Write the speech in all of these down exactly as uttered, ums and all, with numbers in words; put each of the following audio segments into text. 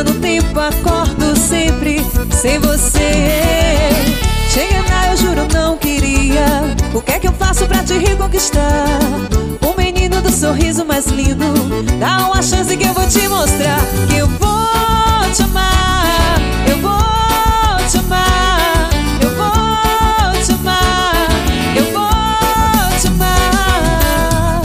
no tempo, acordo sempre sem você. Te enganar eu juro não queria. O que é que eu faço pra te reconquistar? O menino do sorriso mais lindo. Dá uma chance que eu vou te mostrar que eu vou te amar. Eu vou te amar. Eu vou te amar. Eu vou te amar.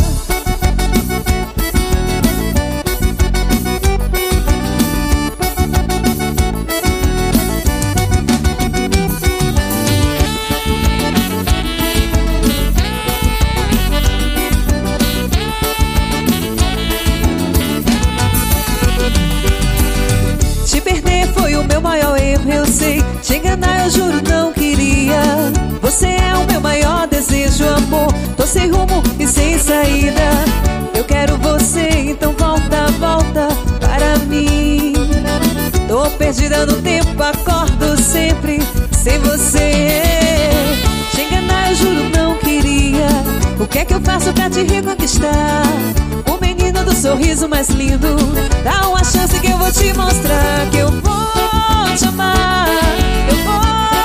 Te perder foi o meu maior erro, eu sei. Te enganar eu juro não queria. Você é o meu maior desejo, amor. Tô sem rumo e sem saída. Eu quero você, então volta, volta para mim. Tô perdida no tempo, acordo sempre sem você. Te enganar eu juro não queria. O que é que eu faço pra te reconquistar? O menino do sorriso mais lindo. Dá uma chance que eu vou te mostrar que eu vou te amar. Eu vou